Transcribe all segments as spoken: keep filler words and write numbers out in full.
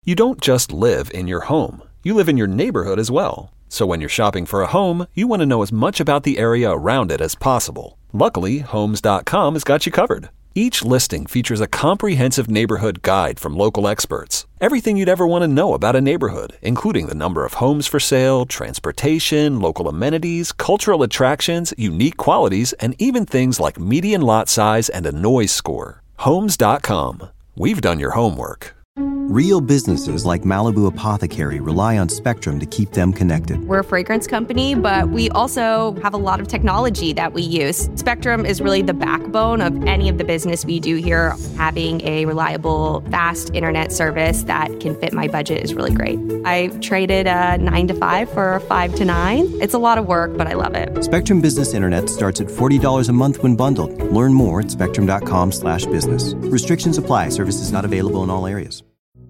You don't just live in your home. You live in your neighborhood as well. So when you're shopping for a home, you want to know as much about the area around it as possible. Luckily, Homes dot com has got you covered. Each listing features a comprehensive neighborhood guide from local experts. Everything you'd ever want to know about a neighborhood, including the number of homes for sale, transportation, local amenities, cultural attractions, unique qualities, and even things like median lot size and a noise score. Homes dot com. We've done your homework. Real businesses like Malibu Apothecary rely on Spectrum to keep them connected. We're a fragrance company, but we also have a lot of technology that we use. Spectrum is really the backbone of any of the business we do here. Having a reliable, fast internet service that can fit my budget is really great. I traded a nine to five for a five to nine. It's a lot of work, but I love it. Spectrum Business Internet starts at forty dollars a month when bundled. Learn more at spectrum dot com slash business. Restrictions apply. Services not available in all areas.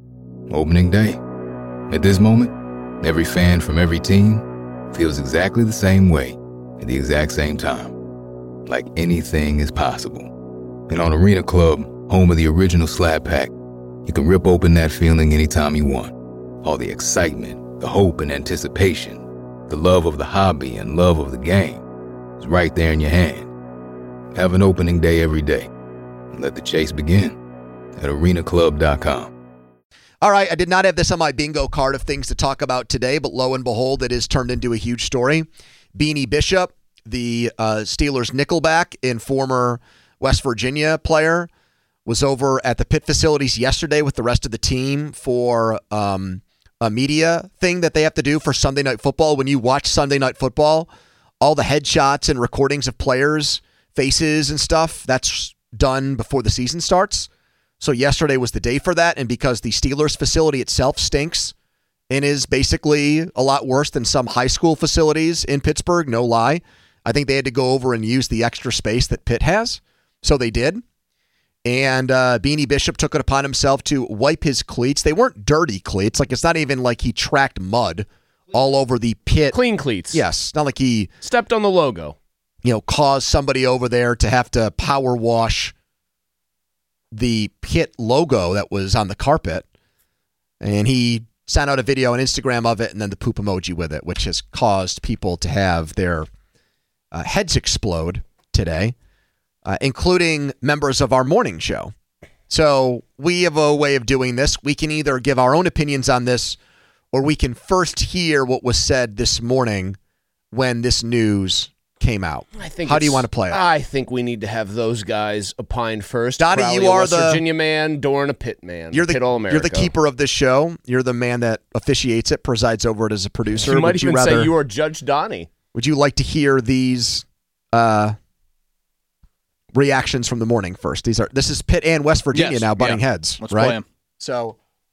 Opening day. At this moment, every fan from every team feels exactly the same way at the exact same time. Like anything is possible. And on Arena Club, home of the original Slab Pack, you can rip open that feeling anytime you want. All the excitement, the hope and anticipation, the love of the hobby and love of the game is right there in your hand. Have an opening day every day. And let the chase begin at arena club dot com. All right, I did not have this on my bingo card of things to talk about today, but lo and behold, it has turned into a huge story. Beanie Bishop, the uh, Steelers nickelback and former West Virginia player, was over at the Pitt facilities yesterday with the rest of the team for um, a media thing that they have to do for Sunday Night Football. When you watch Sunday Night Football, all the headshots and recordings of players' faces and stuff, that's done before the season starts. So yesterday was the day for that, and because the Steelers facility itself stinks and is basically a lot worse than some high school facilities in Pittsburgh, no lie, I think they had to go over and use the extra space that Pitt has. So they did. And uh, Beanie Bishop took it upon himself to wipe his cleats. They weren't dirty cleats. Like, it's not even like he tracked mud all over the Pitt. Clean cleats. Yes. Not like he stepped on the logo. You know, caused somebody over there to have to power wash the Pitt logo that was on the carpet, and he sent out a video on Instagram of it and then the poop emoji with it, which has caused people to have their uh, heads explode today, uh, including members of our morning show. So we have a way of doing this. We can either give our own opinions on this, or we can first hear what was said this morning when this news came out. I think How do you want to play it? I think we need to have those guys opine first. Donnie, Crowley, you a are West the Virginia man, Doran a Pitt man. You're the Pitt All-America. You're the keeper of this show. You're the man that officiates it, presides over it as a producer. You might would even you rather, say you are Judge Donnie. Would you like to hear these uh, reactions from the morning first? These are this is Pitt and West Virginia yes, now butting yeah. heads. Let's right? play 'em. So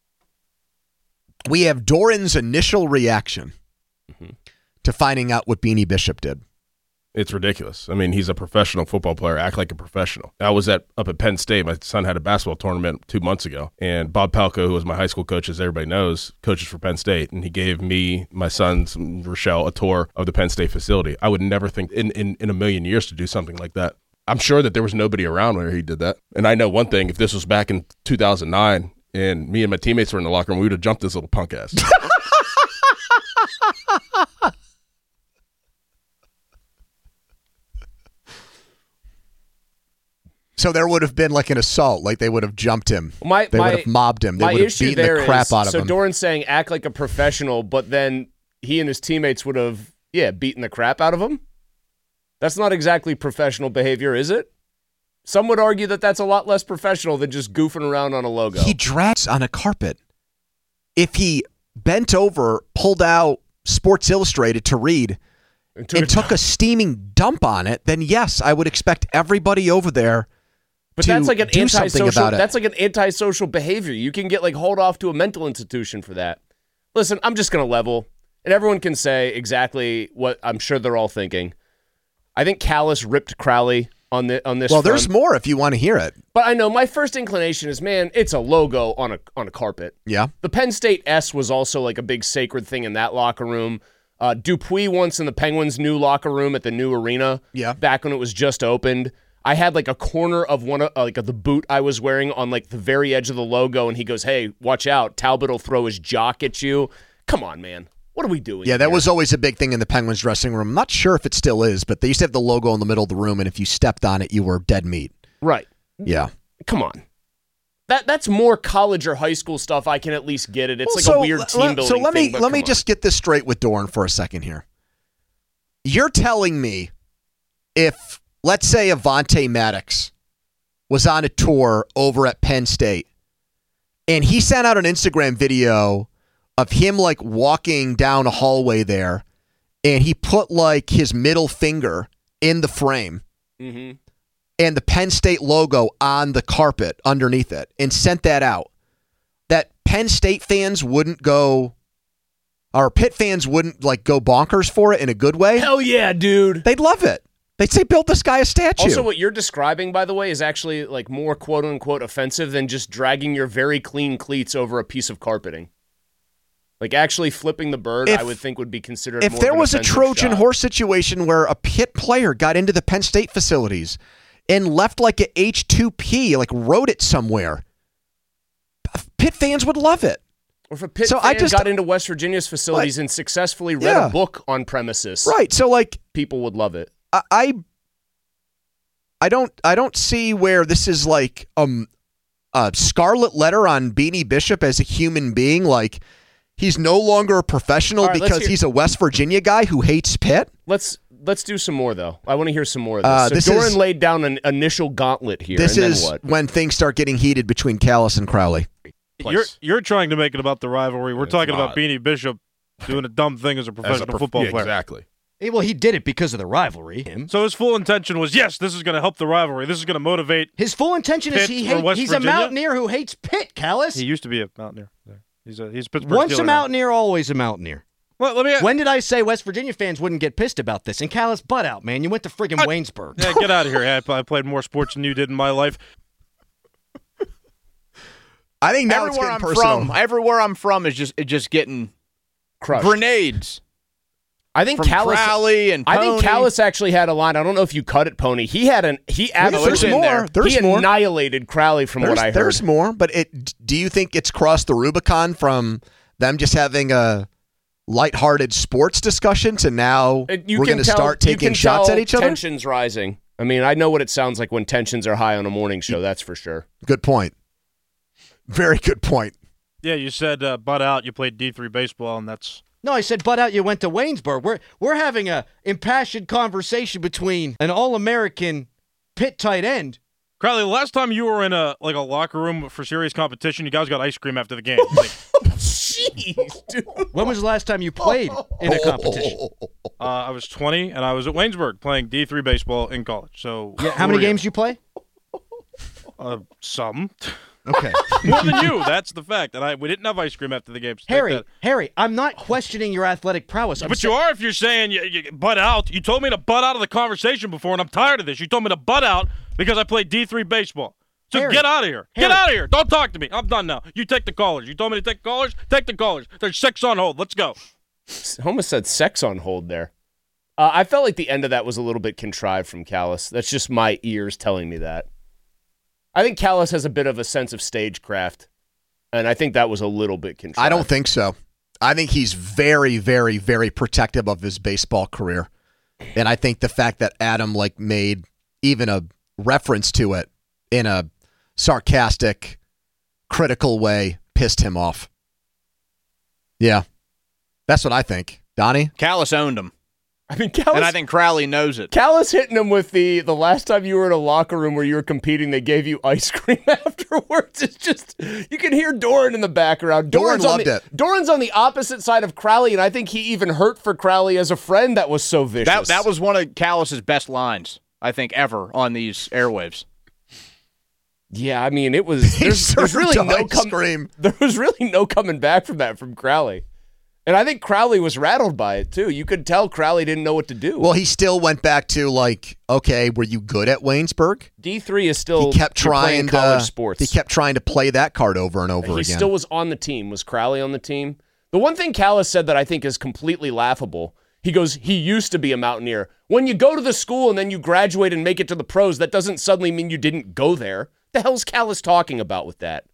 we have Doran's initial reaction mm-hmm. to finding out what Beanie Bishop did. It's ridiculous. I mean, he's a professional football player. Act like a professional. I was at up at Penn State. My son had a basketball tournament two months ago, and Bob Palko, who was my high school coach, as everybody knows, coaches for Penn State, and he gave me, my sons, Rochelle, a tour of the Penn State facility. I would never think in, in, in a million years to do something like that. I'm sure that there was nobody around where he did that. And I know one thing, if this was back in two thousand nine and me and my teammates were in the locker room, we would have jumped this little punk ass. So there would have been like an assault, like they would have jumped him. My, they my, would have mobbed him. They my would have issue beaten there the crap is, out of so him. So Doran's saying act like a professional, but then he and his teammates would have, yeah, beaten the crap out of him? That's not exactly professional behavior, is it? Some would argue that that's a lot less professional than just goofing around on a logo. He drags on a carpet. If he bent over, pulled out Sports Illustrated to read, and took, and a, took a steaming dump on it, then yes, I would expect everybody over there But to that's like an do antisocial. something about it. That's like an antisocial behavior. You can get like hauled off to a mental institution for that. Listen, I'm just gonna level, and everyone can say exactly what I'm sure they're all thinking. I think Callis ripped Crowley on the on this. Well, front. there's more if you want to hear it. But I know my first inclination is, man, it's a logo on a on a carpet. Yeah. The Penn State S was also like a big sacred thing in that locker room. Uh, Dupuis once in the Penguins' new locker room at the new arena. Yeah. Back when it was just opened. I had like a corner of one of uh, like of the boot I was wearing on like the very edge of the logo, and he goes, "Hey, watch out! Talbot will throw his jock at you." Come on, man. What are we doing? Yeah, that here? was always a big thing in the Penguins dressing room. I'm not sure if it still is, but they used to have the logo in the middle of the room, and if you stepped on it, you were dead meat. Right. Yeah. Come on. That that's more college or high school stuff. I can at least get it. It's Well, like so, a weird team let- building So let thing, me but let me come on. just get this straight with Doran for a second here. You're telling me if, let's say, Avante Maddox was on a tour over at Penn State, and he sent out an Instagram video of him like walking down a hallway there, and he put like his middle finger in the frame Mhm. and the Penn State logo on the carpet underneath it, and sent that out, that Penn State fans wouldn't go, or Pitt fans wouldn't like go bonkers for it in a good way. Hell yeah, dude. They'd love it. They'd say, build this guy a statue. Also, what you're describing, by the way, is actually like more quote unquote offensive than just dragging your very clean cleats over a piece of carpeting. Like actually flipping the bird, If- I would think would be considered. if more there of an was a offensive Trojan shot. horse situation where a Pitt player got into the Penn State facilities and left like a H two P, like wrote it somewhere, Pitt fans would love it. Or if a Pitt So fan I just- got into West Virginia's facilities Like- and successfully read Yeah. a book on premises, Right. So like people would love it. I I, I don't I don't see where this is like um a scarlet letter on Beanie Bishop as a human being. Like he's no longer a professional All right, let's because hear- he's a West Virginia guy who hates Pitt. Let's let's do some more though. I want to hear some more of this. Uh, so this Doran is- laid down an initial gauntlet here. This and is then what? when things start getting heated between Callis and Crowley. You're you're trying to make it about the rivalry. We're It's talking not. about Beanie Bishop doing a dumb thing as a As professional a prof- football yeah, player. Exactly. Hey, well, he did it because of the rivalry. Him. So his full intention was, yes, this is going to help the rivalry. This is going to motivate. His full intention is Pitt he or hate, West he's Virginia? a mountaineer who hates Pitt, Callis. He used to be a mountaineer. There. He's a he's a Pittsburgh Once Steeler a now. mountaineer, always a mountaineer. Well, let me. When did I say West Virginia fans wouldn't get pissed about this? And Callis, butt out, man. You went to friggin' I- Waynesburg. Yeah, get out of here. I, I played more sports than you did in my life. I think now it's everywhere getting I'm personal. from, everywhere I'm from is just it just getting Crushed. grenades I think from Callis. Crowley and I Pony. think Callis actually had a line. I don't know if you cut it, Pony. He had an he There's absolutely more. there. There's he more. annihilated Crowley from There's, what I heard. there's more, but it. Do you think it's crossed the Rubicon from them just having a lighthearted sports discussion to now It- you we're can going to tell- start you taking can shots tell at each other? Tensions rising. I mean, I know what it sounds like when tensions are high on a morning show. That's for sure. Good point. Very good point. Yeah, you said uh, butt out. You played D three baseball, and that's No, I said, butt out, you went to Waynesburg. We're, we're having a impassioned conversation between an All-American Pitt tight end. Crowley. The last time you were in a like a locker room for serious competition, you guys got ice cream after the game. Like, Jeez, dude. When was the last time you played in a competition? uh, I was twenty, and I was at Waynesburg playing D three baseball in college. So Yeah, how many games you play? Uh, some. Okay. More than you. That's the fact. And I we didn't have ice cream after the game. So take Harry, that. Harry, I'm not questioning your athletic prowess. I'm But sa- you are if you're saying you, you butt out. You told me to butt out of the conversation before, and I'm tired of this. You told me to butt out because I played D three baseball. So Harry, get out of here. Get Harry. out of here. Don't talk to me. I'm done now. You take the callers. You told me to take callers. Take the callers. There's six on hold. Let's go. Homa said sex on hold there. Uh, I felt like the end of that was a little bit contrived from Callis. That's just my ears telling me that. I think Callis has a bit of a sense of stagecraft, and I think that was a little bit contrived. I don't think so. I think he's very, very, very protective of his baseball career. And I think the fact that Adam like made even a reference to it in a sarcastic, critical way pissed him off. Yeah. That's what I think. Donnie? Callis owned him, I mean, Callis, and I think Crowley knows it. Callis hitting him with the the last time you were in a locker room where you were competing, they gave you ice cream afterwards. It's just you can hear Doran in the background. Doran Doran's on loved the, it. Doran's on the opposite side of Crowley, and I think he even hurt for Crowley as a friend. That was so vicious. That that was one of Callis's best lines, I think, ever on these airwaves. yeah. I mean, it was. There's, there's really served no ice com- cream. There was really no coming back from that from Crowley. And I think Crowley was rattled by it, too. You could tell Crowley didn't know what to do. Well, he still went back to like, okay, were you good at Waynesburg? D three is still He kept you're playing trying college to sports. He kept trying to play that card over and over he again. still was on the team. Was Crowley on the team? The one thing Callis said that I think is completely laughable, He goes, he used to be a Mountaineer. When you go to the school and then you graduate and make it to the pros, that doesn't suddenly mean you didn't go there. The hell's Callis talking about with that?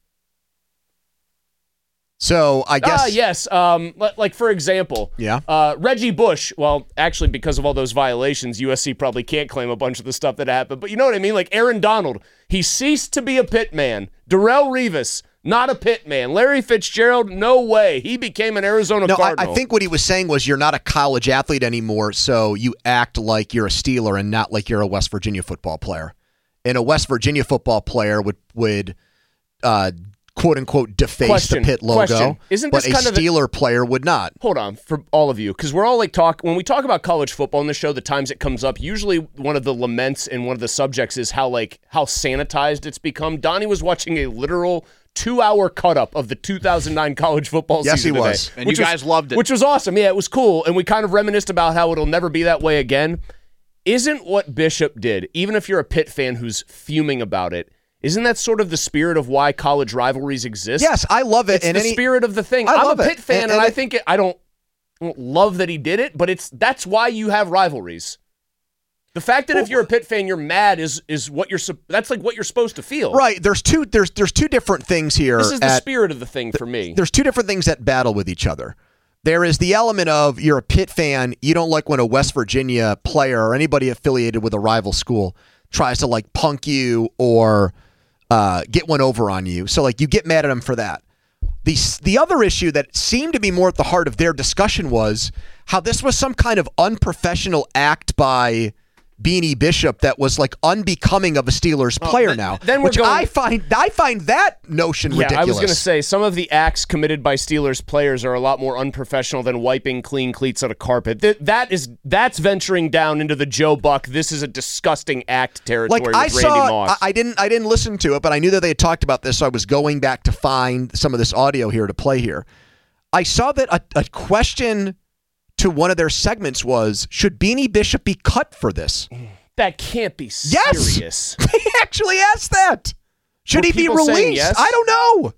So I guess. Ah, yes. Um, like, for example, yeah. uh, Reggie Bush. Well, actually, because of all those violations, U S C probably can't claim a bunch of the stuff that happened. But you know what I mean? Like Aaron Donald, he ceased to be a Pitt man. Darrelle Revis, not a Pitt man. Larry Fitzgerald, no way. He became an Arizona no, Cardinal. I, I think what he was saying was you're not a college athlete anymore, so you act like you're a Steeler and not like you're a West Virginia football player. And a West Virginia football player would would. Uh, quote unquote deface question, the Pitt logo, question. Isn't but this a kind of Steeler the, player would not. Hold on, for all of you, because we're all like talk when we talk about college football in the show. The times it comes up, usually one of the laments and one of the subjects is how like how sanitized it's become. Donnie was watching a literal two-hour cut-up of the two thousand nine college football yes, season he was, today, and you guys was, loved it, which was awesome. Yeah, it was cool, and we kind of reminisced about how it'll never be that way again. Isn't what Bishop did, even if you're a Pitt fan who's fuming about it? Isn't that sort of the spirit of why college rivalries exist? Yes, I love it. It's and the any, spirit of the thing. I I'm love a Pitt it. fan, and, and, and I it, think it, I don't, I don't love that he did it, but it's that's why you have rivalries. The fact that well, if you're a Pitt fan, you're mad is is what you're. That's like what you're supposed to feel. Right. There's two. There's there's two different things here. This is the at, spirit of the thing for me. There's two different things that battle with each other. There is the element of you're a Pitt fan. You don't like when a West Virginia player or anybody affiliated with a rival school tries to like punk you or uh, get one over on you. So like you get mad at them for that. The the other issue that seemed to be more at the heart of their discussion was how this was some kind of unprofessional act by Beanie Bishop that was like unbecoming of a Steelers player oh, th- now, then we're which going, I find I find that notion yeah, ridiculous. I was going to say some of the acts committed by Steelers players are a lot more unprofessional than wiping clean cleats on a carpet. Th- that is that's venturing down into the Joe Buck. This is a disgusting act territory. Like with I Randy saw, Moss. I, I didn't I didn't listen to it, but I knew that they had talked about this, so I was going back to find some of this audio here to play here. I saw that a, a question to one of their segments was, should Beanie Bishop be cut for this? That can't be serious. Yes, they actually asked that. Should Were he be people saying released? yes? I don't know.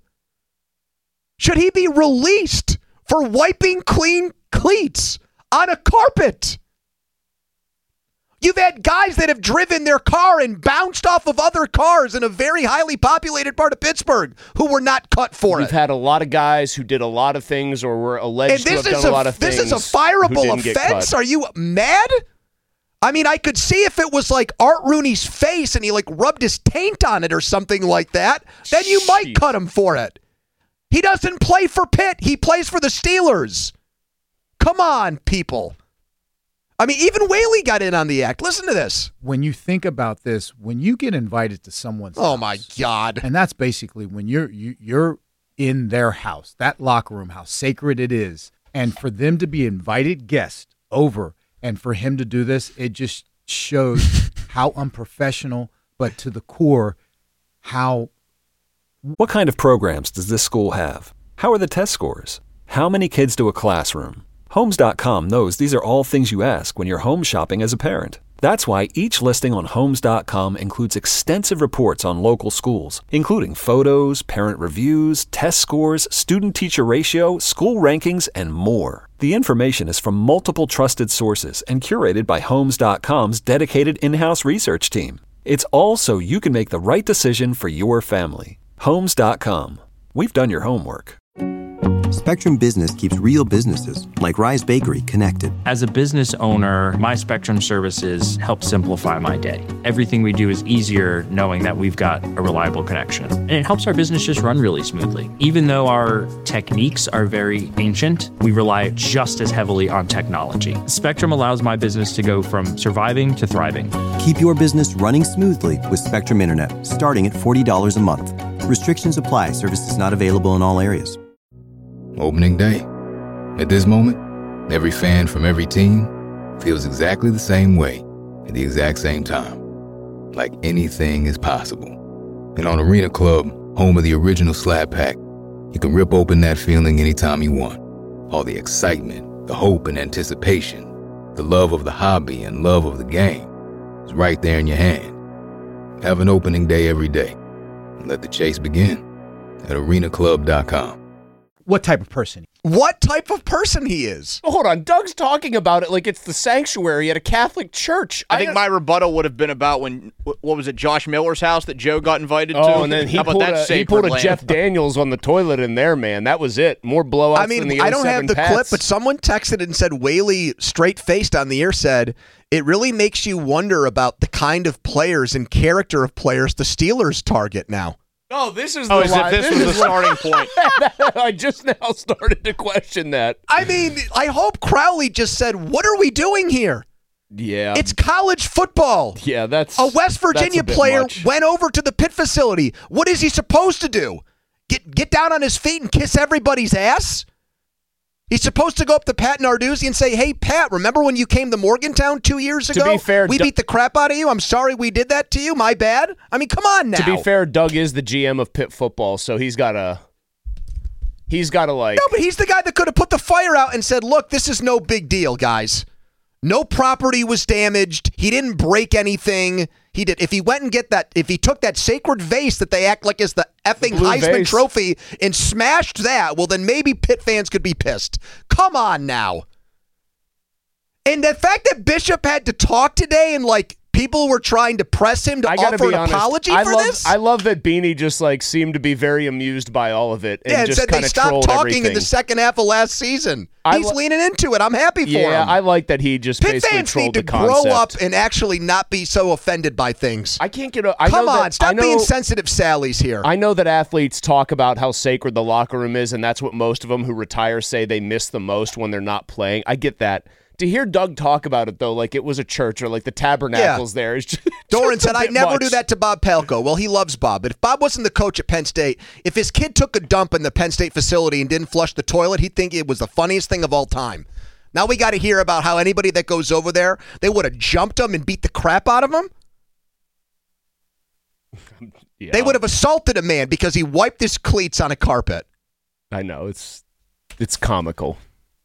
Should he be released for wiping clean cleats on a carpet? You've had guys that have driven their car and bounced off of other cars in a very highly populated part of Pittsburgh who were not cut for We've it. We've had a lot of guys who did a lot of things or were alleged to have done a, a lot of this things. This is a fireable offense? Are you mad? I mean, I could see if it was like Art Rooney's face and he like rubbed his taint on it or something like that, then you Jeez. might cut him for it. He doesn't play for Pitt. He plays for the Steelers. Come on, people. I mean, even Whaley got in on the act. Listen to this. When you think about this, when you get invited to someone's oh house, my God, and that's basically when you're you, you're in their house, that locker room, how sacred it is, and for them to be invited guests over. And for him to do this, it just shows how unprofessional, but to the core, how. What kind of programs does this school have? How are the test scores? How many kids do a classroom? Homes dot com knows these are all things you ask when you're home shopping as a parent. That's why each listing on Homes dot com includes extensive reports on local schools, including photos, parent reviews, test scores, student-teacher ratio, school rankings, and more. The information is from multiple trusted sources and curated by Homes dot com's dedicated in-house research team. It's all so you can make the right decision for your family. Homes dot com. We've done your homework. Spectrum Business keeps real businesses, like Rise Bakery, connected. As a business owner, my Spectrum services help simplify my day. Everything we do is easier knowing that we've got a reliable connection. And it helps our business just run really smoothly. Even though our techniques are very ancient, we rely just as heavily on technology. Spectrum allows my business to go from surviving to thriving. Keep your business running smoothly with Spectrum Internet, starting at forty dollars a month. Restrictions apply. Services not available in all areas. Opening day. At this moment, every fan from every team feels exactly the same way at the exact same time. Like anything is possible. And on Arena Club, home of the original Slab Pack, you can rip open that feeling anytime you want. All the excitement, the hope and anticipation, the love of the hobby and love of the game is right there in your hand. Have an opening day every day. And let the chase begin at arena club dot com. what type of person. What type of person he is. Hold on. Doug's talking about it like it's the sanctuary at a Catholic church. I, I think my rebuttal would have been about when, what was it, Josh Miller's house that Joe got invited oh, to? Oh, and then he How pulled, about that a, he pulled a land? Jeff Daniels on the toilet in there, man. That was it. More blowouts I mean, than the I don't have the Pats. clip, but someone texted and said, Whaley, straight-faced on the air, said, it really makes you wonder about the kind of players and character of players the Steelers target now. Oh, this is oh, the as line. if this, this was the starting point. I just now started to question that. I mean, I hope Crowley just said, what are we doing here? Yeah. It's college football. Yeah, that's a West Virginia a bit player much. went over to the Pitt facility. What is he supposed to do? Get get down on his feet and kiss everybody's ass? He's supposed to go up to Pat Narduzzi and say, hey, Pat, remember when you came to Morgantown two years ago? To be fair, we Doug- beat the crap out of you. I'm sorry we did that to you. My bad. I mean, come on now. To be fair, Doug is the G M of Pitt football, so he's got to he's got to like No, but he's the guy that could have put the fire out and said, look, this is no big deal, guys. No property was damaged. He didn't break anything. He did. If he went and get that, if he took that sacred vase that they act like is the effing Blue Heisman vase. Trophy and smashed that, well, then maybe Pitt fans could be pissed. Come on now. And the fact that Bishop had to talk today and like people were trying to press him to I gotta offer be an honest, apology I for love, this. I love that Beanie just like seemed to be very amused by all of it and yeah, and just said they kind of stopped trolled talking everything. in the second half of last season. I He's lo- leaning into it. I'm happy for yeah, him. I like that he just Pitt basically fans trolled need to the concept. grow up and actually not be so offended by things. I can't get. A, I Come know on, that, stop I know, being sensitive Sallies here. I know that athletes talk about how sacred the locker room is, and that's what most of them who retire say they miss the most when they're not playing. I get that. To hear Doug talk about it, though, like it was a church or like the tabernacles Yeah. there is just. Doran just a said, I'd bit never much. do that to Bob Pelko. Well, he loves Bob. But if Bob wasn't the coach at Penn State, if his kid took a dump in the Penn State facility and didn't flush the toilet, he'd think it was the funniest thing of all time. Now we got to hear about how anybody that goes over there, they would have jumped him and beat the crap out of him. Yeah. They would have assaulted a man because he wiped his cleats on a carpet. I know it's it's comical.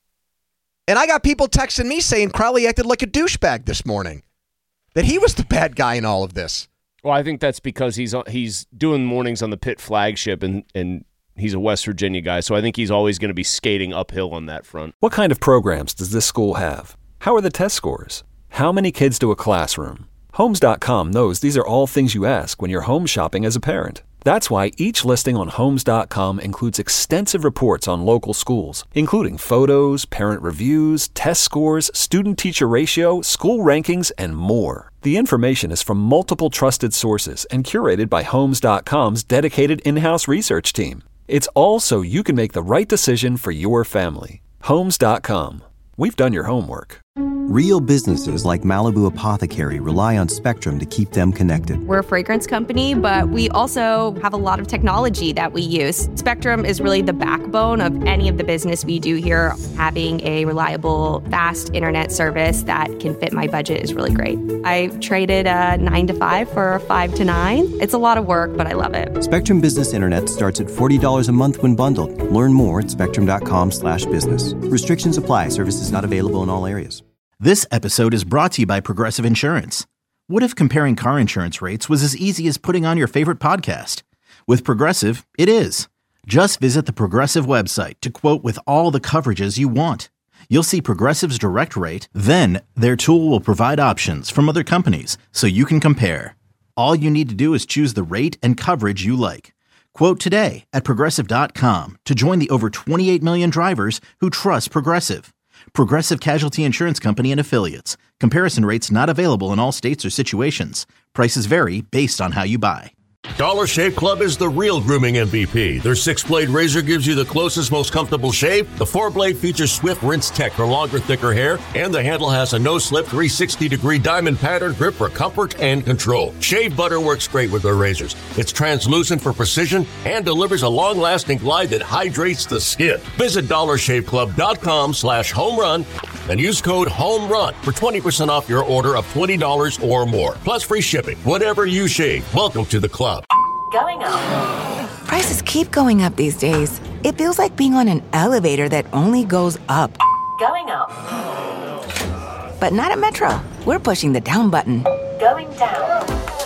And I got people texting me saying Crowley acted like a douchebag this morning. That he was the bad guy in all of this. Well, I think that's because he's he's doing mornings on the Pitt flagship, and and he's a West Virginia guy, so I think he's always going to be skating uphill on that front. What kind of programs does this school have? How are the test scores? How many kids do a classroom? Homes dot com knows these are all things you ask when you're home shopping as a parent. That's why each listing on Homes dot com includes extensive reports on local schools, including photos, parent reviews, test scores, student-teacher ratio, school rankings, and more. The information is from multiple trusted sources and curated by Homes dot com's dedicated in-house research team. It's all so you can make the right decision for your family. Homes dot com. We've done your homework. Real businesses like Malibu Apothecary rely on Spectrum to keep them connected. We're a fragrance company, but we also have a lot of technology that we use. Spectrum is really the backbone of any of the business we do here. Having a reliable, fast internet service that can fit my budget is really great. I traded a nine to five for a five to nine. It's a lot of work, but I love it. Spectrum Business Internet starts at forty dollars a month when bundled. Learn more at spectrum dot com slash business. Restrictions apply. Services not available in all areas. This episode is brought to you by Progressive Insurance. What if comparing car insurance rates was as easy as putting on your favorite podcast? With Progressive, it is. Just visit the Progressive website to quote with all the coverages you want. You'll see Progressive's direct rate, then their tool will provide options from other companies so you can compare. All you need to do is choose the rate and coverage you like. Quote today at progressive dot com to join the over twenty-eight million drivers who trust Progressive. Progressive Casualty Insurance Company and Affiliates. Comparison rates not available in all states or situations. Prices vary based on how you buy. Dollar Shave Club is the real grooming M V P. Their six-blade razor gives you the closest, most comfortable shave. The four-blade features Swift Rinse Tech for longer, thicker hair. And the handle has a no-slip three hundred sixty degree diamond pattern grip for comfort and control. Shave butter works great with their razors. It's translucent for precision and delivers a long-lasting glide that hydrates the skin. Visit dollar shave club dot com slash home run and use code HOMERUN for twenty percent off your order of twenty dollars or more. Plus free shipping. Whatever you shave, welcome to the club. Going up. Prices keep going up these days. It feels like being on an elevator that only goes up. Going up. But not at Metro. We're pushing the down button. Going down.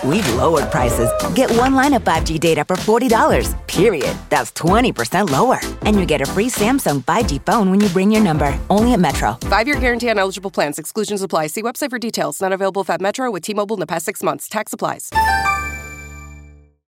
we've lowered prices. Get one line of five G data for forty dollars, period. That's twenty percent lower. And you get a free Samsung five G phone when you bring your number. Only at Metro. Five-year guarantee on eligible plans. Exclusions apply. See website for details. Not available if at Metro with T-Mobile in the past six months. Tax applies.